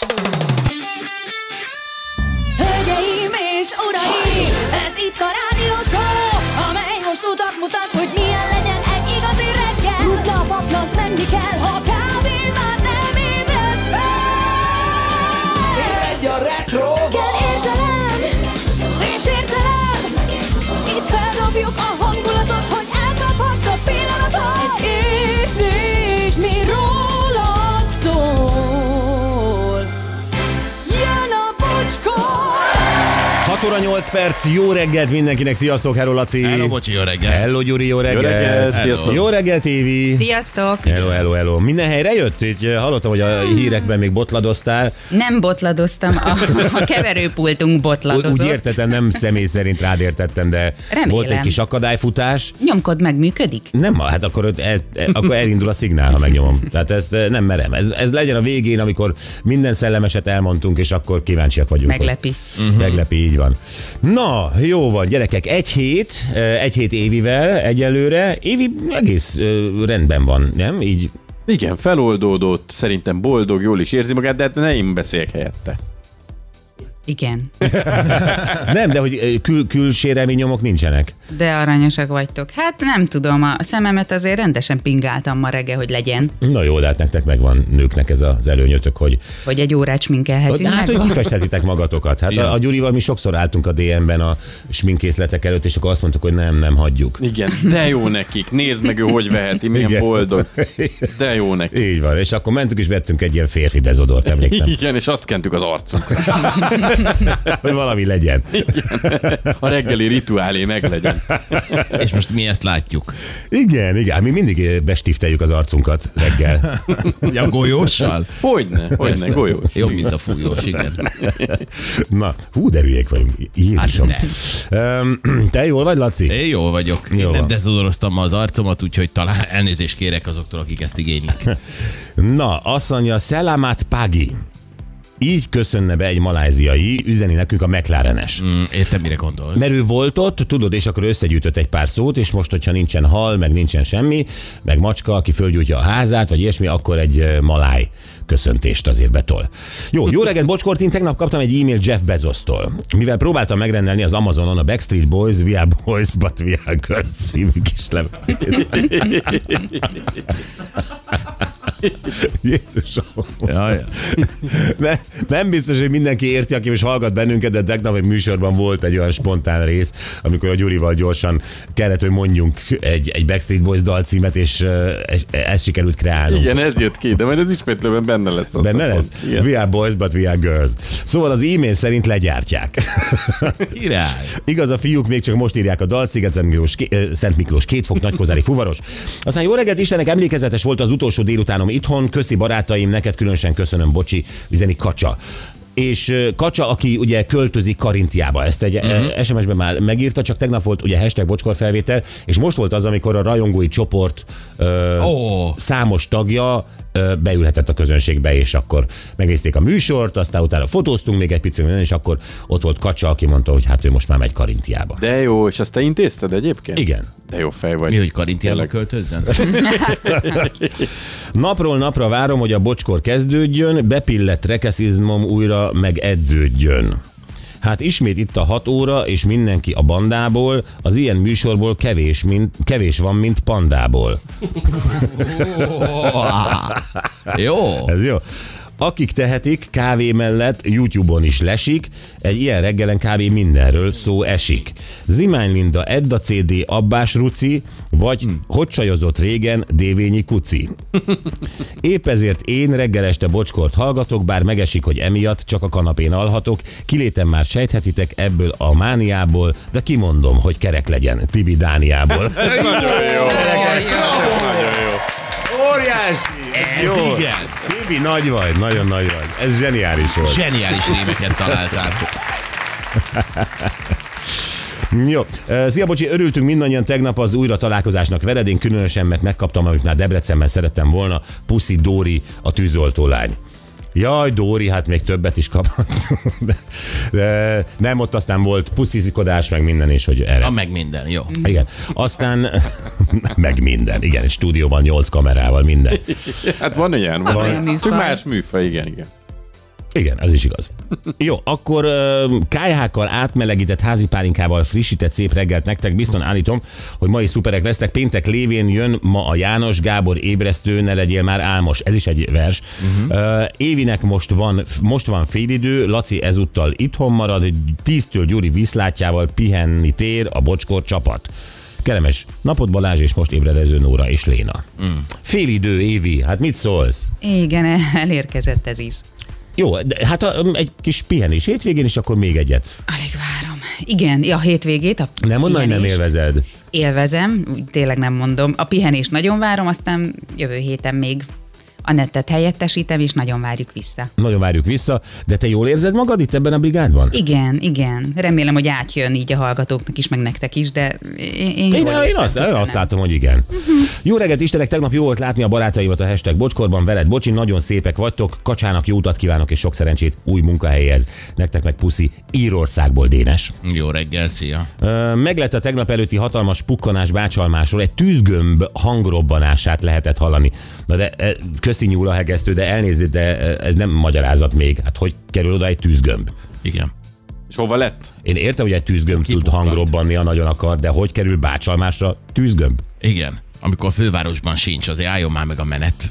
Hölgyeim és uraim, ez itt a rádió show, amely most utat mutat, hogy milyen legyen egy igazi reggel. Rutna a paplant, menni kell, ha kávén már nem ébresz fel. Egy a retro. Kell érzelem és értelem, itt feldobjuk a hangulatot, hogy elkaphast a pillanatot. Egy érzés, mi rólad szól. Jön a Bocskor! 6 óra 8 perc, jó reggelt mindenkinek, sziasztok, hello Laci. Hello, Bocsi, jó reggel. Hello Gyuri, jó reggelt. Jó reggelt, sziasztok. Jó reggelt, Évi. Sziasztok! Hello. Minden helyre jött? Így hallottam, hogy a hírekben még botladoztál. Nem botladoztam, a keverőpultunk botladozott. Úgy értettem, nem személy szerint rád értettem, de Remélem. volt egy kis akadályfutás. Nyomkod meg, működik? Nem, hát akkor elindul a szignál, ha megnyomom. Tehát ezt nem merem. Ez legyen a végén, amikor minden szellemeset elmondtunk, és akkor kíváncsiak vagyunk. Meglepi. Meglepi, így van. Na, jó van, gyerekek, egy hét Évivel egyelőre. Évi egész rendben van, nem? Így. Igen, feloldódott, szerintem boldog, jól is érzi magát, de hát ne én beszéljek helyette. Igen. Nem, de hogy külsérelmi nyomok nincsenek. De aranyosak vagytok. Hát nem tudom, a szememet azért rendesen pingáltam ma reggel, hogy legyen. Na jó, de hát nektek megvan, nőknek ez az előnyötök, hogy Hogy egy órát sminkelhetünk hát, meg. hogy kifestetitek magatokat. Hát a Gyurival mi sokszor álltunk a DM-ben a sminkészletek előtt, és akkor azt mondtuk, hogy nem hagyjuk. Igen, de jó nekik, nézd meg ő, hogy veheti, milyen Igen. boldog. De jó nekik. Így van, és akkor mentünk és vettünk egy ilyen férfi dezodort, emlékszem, Igen, és azt kentük az arcunkra. hogy valami legyen. A reggeli rituálé meglegyen. És most mi ezt látjuk. Igen, mi mindig bestifteljük az arcunkat reggel. Ja, golyóssal? Hogyne, golyós. Jobb, mint a fújós, igen. Na, hú, de hülyék vagyunk. Jézusom. Hát Te jól vagy, Laci? Én jól vagyok. Jó Én van. nem dezodoroztam ma az arcomat, úgyhogy talán elnézést kérek azoktól, akik ezt igénylik. Na, azt mondja, Selamat Pagi. Így köszönne be egy maláziai, üzeni nekünk a McLaren-es. Értem, mire gondolsz. Mert ő volt ott, tudod, és akkor összegyűjtött egy pár szót, és most, hogyha nincsen hal, meg nincsen semmi, meg macska, aki fölgyújtja a házát, vagy ilyesmi, akkor egy maláj köszöntést azért betol. Jó reggelt, Bocskor Team, tegnap kaptam egy e-mail Jeff Bezostól. Mivel próbáltam megrendelni az Amazonon a Backstreet Boys, We Are Boys, But We Are Girls című kis lemezét. Jézusom. Ja. Nem biztos, hogy mindenki érti, aki most hallgat bennünket, de tegnap egy műsorban volt egy olyan spontán rész, amikor a Gyurival gyorsan kellett, hogy mondjunk egy Backstreet Boys dalcímet, és ezt sikerült kreálnunk. Igen, ez jött ki, de majd ez ismétlőben benne lesz. Benne lesz? Igen. We are boys, but we are girls. Szóval az e-mail szerint legyártják. Király. Igaz, a fiúk még csak most írják a dalt, Szent Miklós, 2 fok, Nagykozári fuvaros. Aztán jó reggelt, Istennek, emlékezetes volt az utolsó délutánom itthon, köszi barátaim, neked különösen köszönöm, Bocsi, üzeni Kacsa. És Kacsa, aki ugye költözik Karintiába, ezt egy SMS-ben már megírta, csak tegnap volt ugye #Bocskor felvétel, és most volt az, amikor a rajongói csoport számos tagja beülhetett a közönségbe, és akkor megnézték a műsort, aztán utána fotóztunk még egy picit, és akkor ott volt Kacsa, aki mondta, hogy hát ő most már megy Karintiába. De jó, és azt te intézted egyébként? Igen. De jó fej vagy. Mi, hogy Karintiába költözzön? Napról napra várom, hogy a Bocskor kezdődjön, bepillett rekeszizmom újra megedződjön. Hát ismét itt a 6 óra, és mindenki a bandából, az ilyen műsorból kevés van, mint pandából. Jó. Ez jó. Akik tehetik, kávé mellett YouTube-on is lesik, egy ilyen reggelen kávé mindenről szó esik. Zimány Linda, Edda CD, Abbás Ruci, vagy hogy csajozott régen Dévényi Kuci. Épp ezért én reggel este Bocskort hallgatok, bár megesik, hogy emiatt csak a kanapén alhatok, kilétem már sejthetitek ebből a mániából, de kimondom, hogy kerek legyen Tibi Dániából. Nagyon jó. Nagyon jó. Óriási! Ez jó. igen. Tibi, nagy vagy, nagyon nagy vagy. Ez zseniális volt. Zseniális rémeket találtál. Jó. Szia, Bocsi, örültünk mindannyian tegnap az újra találkozásnak veled. Én különösen, mert megkaptam, amit már Debrecenben szerettem volna, Puszi Dóri, a tűzoltólány. Jaj, Dóri, hát még többet is kaphatsz. De nem, ott aztán volt puszizkodás, meg minden is, hogy erre. Meg minden, jó. Igen. Aztán meg minden. Igen, egy stúdióban 8 kamerával, minden. Hát van ilyen, Van olyan műfaj. csak más műfaj, igen. Igen, ez is igaz. Jó, akkor kályhákkal átmelegített házi pálinkával frissített szép reggelt nektek. Bizton állítom, hogy mai szuperek lesznek. Péntek lévén jön ma a János Gábor ébresztő, ne legyél már álmos. Ez is egy vers. Évinek most van félidő, Laci ezúttal itthon marad, 10-től Gyuri viszlátjával pihenni tér a Bocskor csapat. Kellemes napot Balázs, és most ébredező Nóra és Léna. Félidő, Évi, hát mit szólsz? Igen, elérkezett ez is. Jó, de hát egy kis pihenés hétvégén, és akkor még egyet. Alig várom. Igen, a hétvégét, a Nem mondd, hogy nem pihenést élvezed. Élvezem, úgy tényleg nem mondom. A pihenést nagyon várom, aztán jövő héten még Annettet helyettesítem, és nagyon várjuk vissza. Nagyon várjuk vissza, de te jól érzed magad itt ebben a brigádban? Igen. Remélem, hogy átjön így a hallgatóknak is, meg nektek is, de én jól érzem, azt látom, hogy igen. Jó reggelt, Istenek, tegnap jó volt látni a barátaimat a #Bocskorban, veled Bocsi, nagyon szépek vagytok, Kacsának jó utat kívánok és sok szerencsét új munkahelyhez. Nektek meg puszi, Írországból, Dénes. Jó reggel, szia. Meglett a tegnap előtti hatalmas pukkanás bácsalmásról, egy tűzgömb hangrobbanását lehetett hallani. Na de köszi nyúl a hegesztő, de elnézést, de ez nem magyarázat még. Hát hogy kerül oda egy tűzgömb? Igen. És hova lett? Én értem, hogy egy tűzgömb tud Kipukkant. hangrobbanni, ha nagyon akar, de hogy kerül bácsalmásra tűzgömb? Igen. Amikor a fővárosban sincs, azért álljon már meg a menet.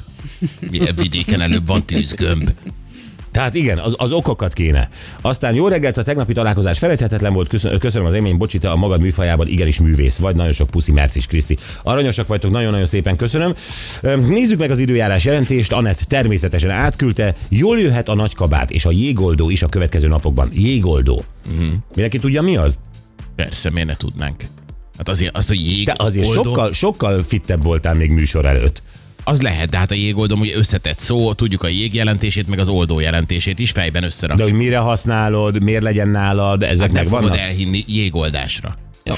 Vidéken előbb van tűzgömb. Tehát igen, az okokat kéne. Aztán jó reggelt, a tegnapi találkozás felejthetetlen volt, köszönöm az élmény, Bocsi, te a magad műfajában igenis művész vagy, nagyon sok puszi, Mercis Kriszti. Aranyosak vagytok, nagyon-nagyon szépen köszönöm. Nézzük meg az időjárás jelentést, Anett természetesen átküldte, jól jöhet a nagykabát és a jégoldó is a következő napokban. Jégoldó. Mindenki tudja, mi az? Persze, miért ne tudnánk? Hát azért az, hogy jég Te azért oldó, sokkal fittebb voltál még műsor előtt. az lehet, de hát a jégoldom ugye összetett szó, tudjuk a jég jelentését, meg az oldó jelentését is fejben De összerakjuk. hogy mire használod, miért legyen nálad, ezek Hát nem meg fogod vannak? elhinni jégoldásra.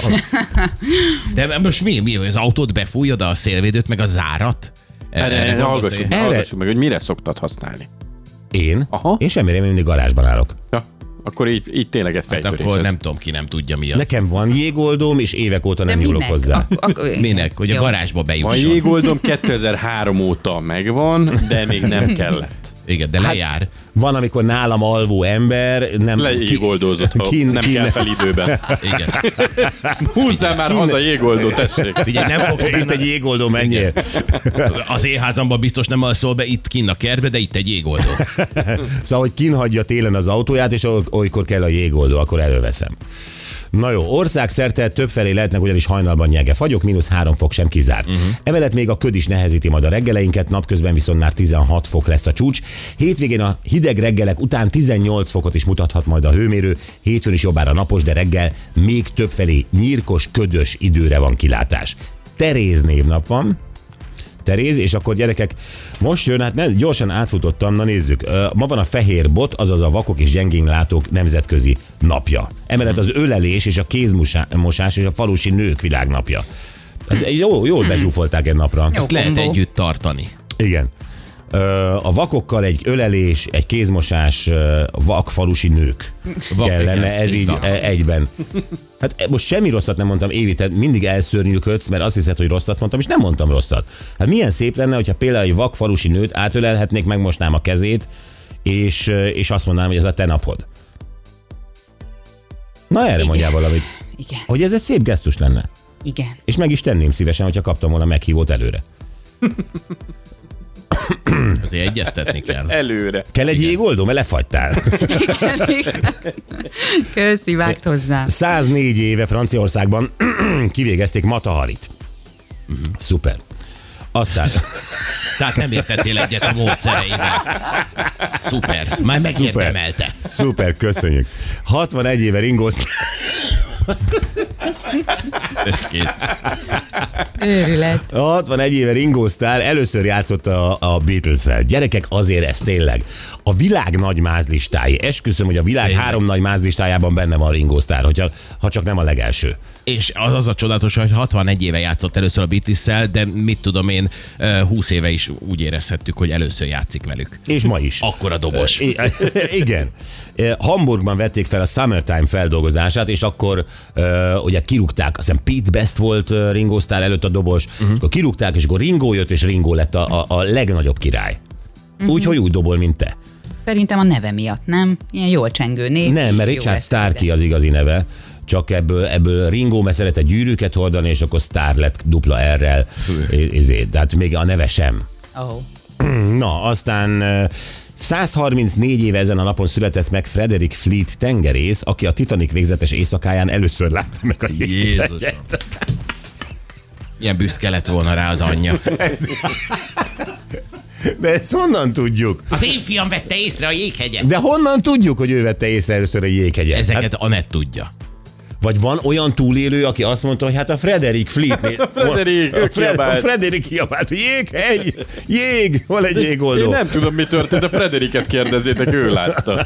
De most mi, hogy az autót befújod, a szélvédőt, meg a zárat? Erre hallgassuk, Erre- hallgassuk meg, hogy mire szoktad használni. Én? Aha. Én semmire, én mindig garázsban állok. Ja, akkor így tényleg egy Hát fejtörés. akkor ez. nem tudom, ki nem tudja mi az. Nekem van jégoldóm, és évek óta nem De nyúlok minek? hozzá. Minek? Hogy a Jó. garázsba A bejusson. jégoldom 2003 óta megvan, de még nem kellett. Igen, de lejár. Van, amikor nálam alvó ember nem... Lejégoldózott, ha nem kell fel időben. Igen. Húzzál már haza jégoldó, tessék. Ugye nem fogsz Itt benne, egy jégoldó, menjél. az éhházamban biztos nem alszol be itt kinn a kertbe, de itt egy jégoldó. Szóval, hogy kinhagyja télen az autóját, és olykor kell a jégoldó, akkor előveszem. Na jó, országszerte többfelé lehetnek ugyanis hajnalban nyege fagyok, -3 fok sem kizárt. Emellett még a köd is nehezíti majd a reggeleinket, napközben viszont már 16 fok lesz a csúcs. Hétvégén a hideg reggelek után 18 fokot is mutathat majd a hőmérő, hétfőn is jobbára napos, de reggel még többfelé nyírkos, ködös időre van kilátás. Teréz névnap van. Teréz, és akkor gyerekek, most jön, hát gyorsan átfutottam, na nézzük. Ma van a fehér bot, azaz a vakok és gyengénlátók nemzetközi napja. Emellett az ölelés és a kézmosás és a falusi nők világnapja. Ez jól bezsúfolták egy napra. Jó. Ezt lehet kombó. együtt tartani. Igen. A vakokkal egy ölelés, egy kézmosás, vak falusi nők Vak, kellene, igen. ez így Igen. egyben. Hát most semmi rosszat nem mondtam, Évi, te mindig elszörnyűködsz, mert azt hiszed, hogy rosszat mondtam, és nem mondtam rosszat. Hát milyen szép lenne, hogyha például egy vak falusi nőt átölelhetnék, megmosnám a kezét, és azt mondanám, hogy ez a te napod. Na erre Igen. mondjál valamit. Igen, Hogy ez egy szép gesztus lenne. igen. És meg is tenném szívesen, hogyha kaptam volna meghívót előre. Azért egyeztetni kell. Előre. Kell egy jégoldó, mert lefagytál. Köszi, vágd hozzá. 104 éve Franciaországban kivégezték Mata Harit. Szuper. Aztán Tehát nem értettél egyet a módszereivel. Szuper. Már megérdemelte. szuper, köszönjük. 61 éve Ringo Starr, Ez kész. Őrület. 61 éve Ringo Starr először játszott a Beatles-el. Gyerekek, azért ez tényleg. A világ nagy mázlistái. Esküszöm, hogy a világ Tényleg. 3 nagy mázlistájában benne van Ringo Starr, ha csak nem a legelső. És az a csodálatos, hogy 61 éve játszott először a Beatles-szel, de mit tudom én, 20 éve is úgy érezhettük, hogy először játszik velük. És ma is. Akkora dobos. Igen. Hamburgban vették fel a Summertime feldolgozását, és akkor ugye kirúgták, azt hiszem Pete Best volt Ringo Starr előtt a dobos, akkor kirúgták, és akkor Ringo jött, és Ringo lett a legnagyobb király. Úgyhogy úgy dobol, mint te. Szerintem a neve miatt, nem? Ilyen jól csengő név. Nem, mert jó Richard lesz Starkey ide. az igazi neve. Csak ebből Ringo, mert szeretett gyűrűket hordani, és akkor Star lett dupla R-rel. Tehát még a neve sem. Oh. Na, aztán 134 éve ezen a napon született meg Frederick Fleet tengerész, aki a Titanic végzetes éjszakáján először látta meg a jéghegyet. Ilyen büszke lett volna rá az anyja. De ezt honnan tudjuk? Az én fiam vette észre a jéghegyet. De honnan tudjuk, hogy ő vette észre először a jéghegyet? Ezeket Anett tudja. Vagy van olyan túlélő, aki azt mondta, hogy hát a Frederick Fleet. A Frederick kiabált, jéghegy, jég, hol egy jégoldó? Én nem tudom, mi történt, a Frederiket kérdezzétek, ő látta.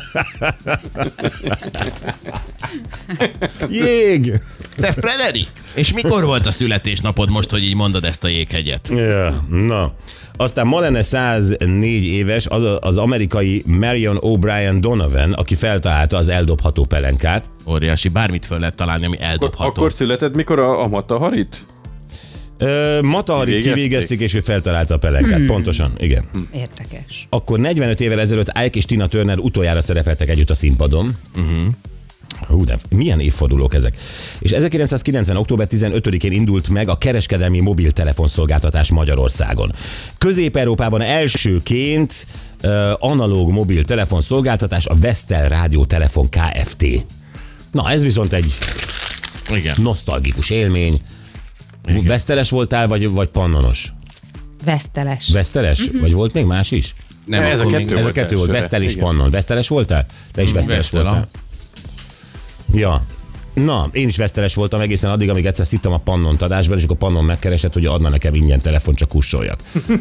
Jég! Te Frederik! És mikor volt a születésnapod most, hogy így mondod ezt a jéghegyet? Ja, na. Aztán ma lenne 104 éves az amerikai Marion O'Brien Donovan, aki feltalálta az eldobható pelenkát. Óriási, bármit föl lehet találni, ami eldobható. Akkor született mikor a Mataharit? Mataharit kivégezték, és ő feltalálta a pelenkát. Pontosan, igen. Érdekes. Akkor 45 évvel ezelőtt Ike és Tina Turner utoljára szerepeltek együtt a színpadon. Hú, de milyen évfordulók ezek. És 1990. október 15-én indult meg a kereskedelmi mobiltelefonszolgáltatás Magyarországon. Közép-Európában elsőként analóg mobiltelefonszolgáltatás a Vestel Rádió Telefon Kft. Na, ez viszont egy Igen. nosztalgikus élmény. Veszteles voltál, vagy pannonos? Veszteles. Veszteles? Vagy volt még más is? Nem, Ez a akkor kettő még- Ez a volt kettő volt, elsőre. Vesztel és Igen. Pannon. Veszteles voltál? Te is Veszteles Vestel, voltál. Ja. Na, én is veszteles voltam egészen addig, amíg egyszer szittem a Pannont adásban, és akkor Pannon megkeresett, hogy adna nekem ingyen telefon, csak kussoljak.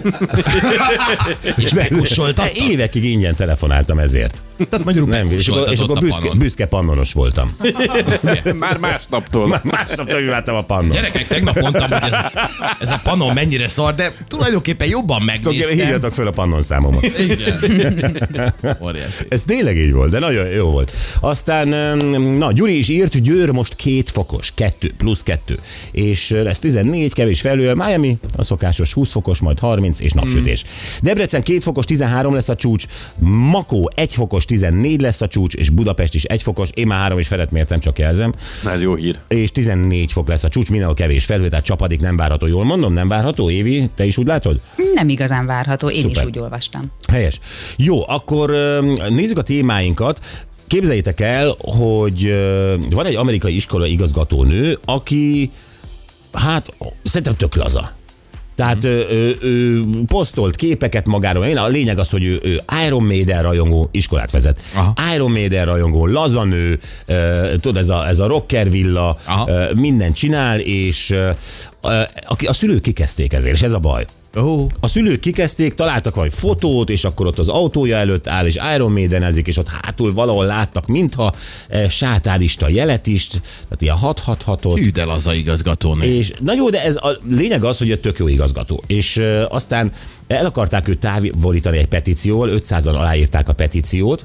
És megkussoltattad? Évekig ingyen telefonáltam ezért. Tehát magyarul Nem, és akkor büszke pannonos voltam. Már másnaptól. Másnapra imádtam a Pannon. Gyerekek, tegnap mondtam, hogy ez a Pannon mennyire szar, de tulajdonképpen jobban megnéztem. Hívjatok föl a Pannon számomat. Igen. Óriási. Ez tényleg így volt, de nagyon jó volt. Aztán, na, Gyuri is írt, Győr most 2 fokos, 2 plusz 2. És lesz 14, kevés felül, Miami a szokásos 20 fokos, majd 30 és napsütés. Debrecen 2 fokos, 13 lesz a csúcs, Makó 1 fokos, 14 lesz a csúcs, és Budapest is 1 fokos, én már 3 és felet mértem, csak jelzem. Ez jó hír. És 14 fok lesz a csúcs, mindenhol kevés felhő, tehát csapadék nem várható. Jól mondom, nem várható, Évi? Te is úgy látod? Nem igazán várható, én Szuper. is úgy olvastam. Helyes. Jó, akkor nézzük a témáinkat. Képzeljétek el, hogy van egy amerikai iskola igazgatónő, aki, hát szerintem tök laza. Tehát ő posztolt képeket magáról. A lényeg az, hogy ő Iron Maiden rajongó, iskolát vezet. Aha. Iron Maiden rajongó, lazanő, tudod, ez a rocker villa, mindent csinál, és a szülők kikezdték ezért, és ez a baj. Ó, A szülők kikezdték, találtak valami fotót, és akkor ott az autója előtt áll, és Iron Maidenezik, és ott hátul valahol láttak, mintha sátánista jelet is, tehát ilyen 666-ot. hű, de laza igazgatónő. És na jó, de ez a lényeg az, hogy ő tök jó igazgató. És aztán el akarták őt távolítani egy petícióval, 500-an aláírták a petíciót.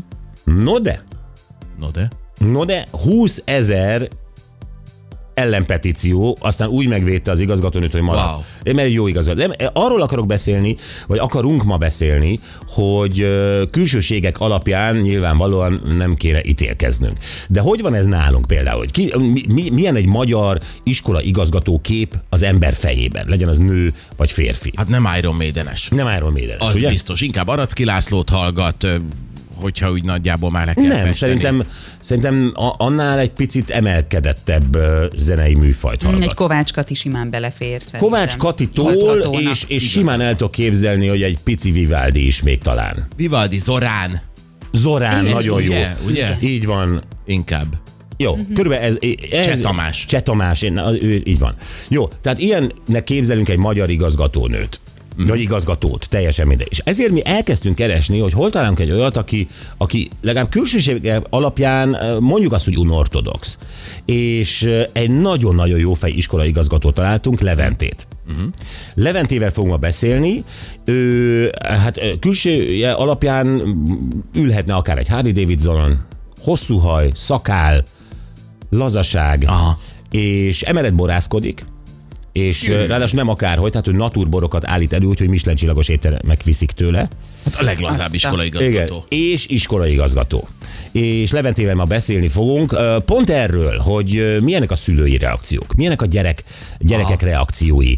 No de 20 000 ellenpetíció, aztán úgy megvédte az igazgatónőt, hogy marad. Wow. Mert egy jó igazgató. De arról akarok beszélni, vagy akarunk ma beszélni, hogy külsőségek alapján nyilvánvalóan nem kéne ítélkeznünk. De hogy van ez nálunk például? Hogy milyen egy magyar iskola igazgató kép az ember fejében? Legyen az nő vagy férfi. Hát nem Iron Maiden-es. Nem Iron Maiden-es, Az ugye? biztos. Inkább Aracki Lászlót hallgat, hogyha úgy nagyjából már le kell Nem, festeni. szerintem annál egy picit emelkedettebb zenei műfajt hallgat. Egy Kovács Kati simán belefér szerintem. Kovács Katitól, Igazgatónak. és simán el tudok képzelni, hogy egy pici Vivaldi is még talán. Vivaldi, Zorán. Zorán, nagyon jó. Ugye? Így van. Inkább. Jó, körülbelül ez Cseh Tamás. Cseh Tamás, ő, így van. Jó, tehát ilyennek képzelünk egy magyar igazgatónőt. Vagy igazgatót, teljesen mindegy. És ezért mi elkezdtünk keresni, hogy hol találunk egy olyat, aki legalább külsőség alapján mondjuk azt, hogy unortodox. És egy nagyon-nagyon jó fej iskola igazgatót találtunk, Leventét. Leventével fogunk ma beszélni. Ő, hát külsője alapján ülhetne akár egy Harley Davidsonon, hosszú haj, szakál, lazaság, Aha. és emellett borászkodik, És ráadásul nem akárhogy, tehát ő naturborokat állít elő, úgyhogy Michelin csillagos éttermek viszik tőle. Hát a leglazább Aztán. iskolaigazgató. És iskolaigazgató. És Leventével ma beszélni fogunk pont erről, hogy milyenek a szülői reakciók, milyenek a gyerekek reakciói.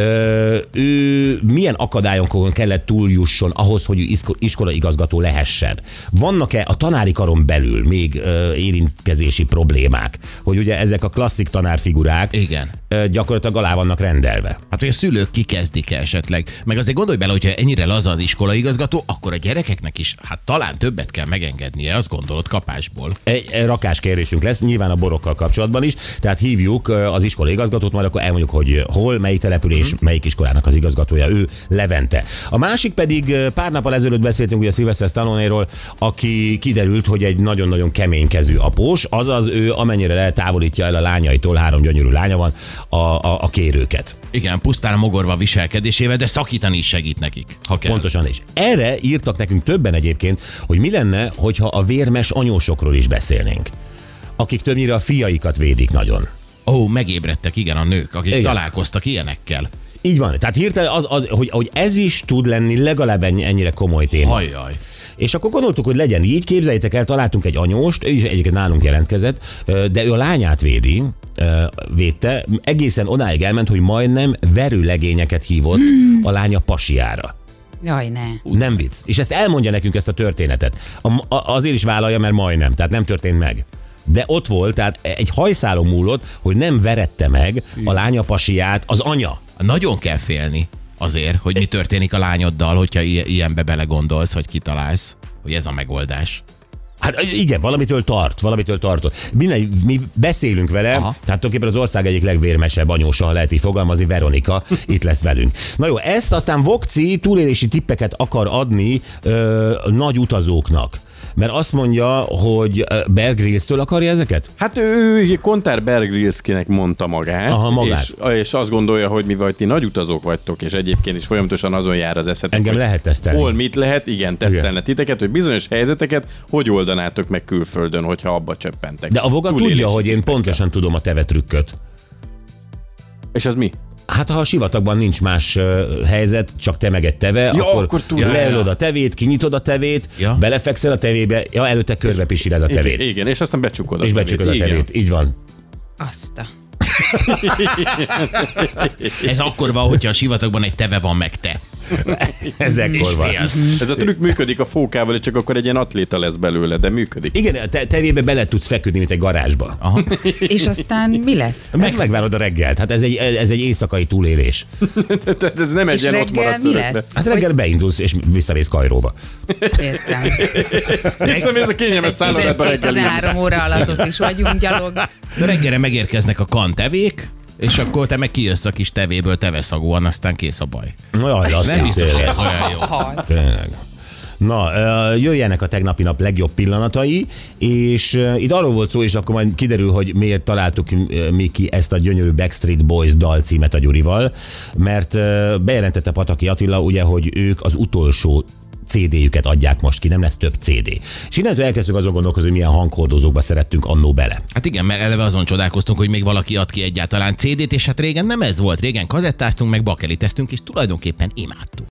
Ő milyen akadályokon kellett túljusson ahhoz, hogy ő iskolaigazgató lehessen. Vannak-e a tanári karon belül még érintkezési problémák, hogy ugye ezek a klasszik tanárfigurák Igen. gyakorlatilag alá vannak rendelve. Hát, hogy a szülők kikezdik esetleg. Meg azért gondolj bele, hogyha ennyire laza az iskolaigazgató, akkor a gyerekeknek is hát talán többet kell megengednie, azt gondolod kapásból. Egy rakáskérésünk lesz, nyilván a borokkal kapcsolatban is, tehát hívjuk az iskolaigazgatót, majd akkor elmondjuk, hogy hol, melyik település, melyik iskolának az igazgatója, ő Levente. A másik pedig pár nappal ezelőtt beszéltünk ugye Sylvester Stallone-ról, aki kiderült, hogy egy nagyon-nagyon keménykezű após, azaz ő amennyire lehet távolítja el a lányaitól, 3 gyönyörű lánya van, a kérőket. Igen, pusztán mogorva viselkedésével, de szakítani is segít nekik, ha kell. Pontosan is. Erre írtak nekünk többen egyébként, hogy mi lenne, hogyha a vérmes anyósokról is beszélnénk, akik többnyire a fiaikat védik nagyon. Megébredtek, igen, a nők, akik Igen. találkoztak ilyenekkel. Így van. Tehát hirtelen hogy ez is tud lenni legalább ennyire komoly téma. Hajjaj. És akkor gondoltuk, hogy legyen így, képzeljétek el, találtunk egy anyóst, ő is egyébként nálunk jelentkezett, de ő a lányát védte, egészen odáig elment, hogy majdnem verőlegényeket hívott a lánya pasiára. Jaj, ne. Nem vicc. És ezt elmondja nekünk, ezt a történetet. Azért is vállalja, mert majdnem, tehát nem történt meg. De ott volt, tehát egy hajszálon múlott, hogy nem verette meg a lánya pasiát az anya. Nagyon kell félni azért, hogy mi történik a lányoddal, hogyha ilyenbe belegondolsz, vagy kitalálsz, hogy ez a megoldás. Hát igen, valamitől tart. Mi beszélünk vele, tehát tulajdonképpen az ország egyik legvérmesebb anyósa, ha lehet így fogalmazni, Veronika itt lesz velünk. Na jó, ezt aztán Vokci túlélési tippeket akar adni nagy utazóknak. Mert azt mondja, hogy Bear Grylls-től akarja ezeket? Hát ő Kontár Bear Grylls-kinek mondta magát, Aha, magát. És azt gondolja, hogy mivel ti nagy utazók vagytok, és egyébként is folyamatosan azon jár az eszetek, Engem hogy lehet tesztelni. hol mit lehet, igen, tesztelne titeket, hogy bizonyos helyzeteket hogy oldanátok meg külföldön, hogyha abba csöppentek. De a Voga Túlélési tudja, hogy én tippekkel. pontosan tudom a teve trükköt. És az mi? Hát ha a sivatagban nincs más helyzet, csak te meg egy teve, akkor tudom. leölöd a tevét, kinyitod a tevét, belefekszel a tevébe, előtte körbe pisiled a tevét. Igen, és aztán becsukod a És tevét. becsukod a Igen. tevét, így van. Azt a... Ez akkor van, hogyha a sivatagban egy teve van, meg te. Ez ekkor van. Ez a trükk működik a fókával, és csak akkor egy ilyen atléta lesz belőle, de működik. Igen, a tevébe bele tudsz feküdni, mint egy garázsba. És aztán mi lesz? Megvárod a reggelt. Hát ez egy éjszakai túlélés. Tehát ez nem egy És ilyen ott reggel maradsz mi örökre. lesz? Hát reggel beindulsz, és visszamész Kairóba. Értem. Hiszem, ez a kényelmes szállodában reggel. 13 óra alatt ott is vagyunk gyalog. De reggelre megérkeznek a kantevék, és akkor te meg kijössz a kis tevéből teveszagúan, aztán kész a baj. Jaj, Nem Laci, biztos, hogy tényleg. ez olyan jó. Tényleg. Na, jöjjenek a tegnapi nap legjobb pillanatai, és itt arról volt szó, és akkor majd kiderül, hogy miért találtuk mi ki ezt a gyönyörű Backstreet Boys dalcímet a Gyurival, mert bejelentette Pataki Attila, ugye, hogy ők az utolsó CD-jüket adják most ki, nem lesz több CD. És innentől elkezdtük azon gondolkozni, hogy milyen hanghordozókba szerettünk annó bele. Hát igen, mert eleve azon csodálkoztunk, hogy még valaki ad ki egyáltalán CD-t, és hát régen nem ez volt. Régen kazettáztunk, meg bakeliteztünk, és tulajdonképpen imádtuk.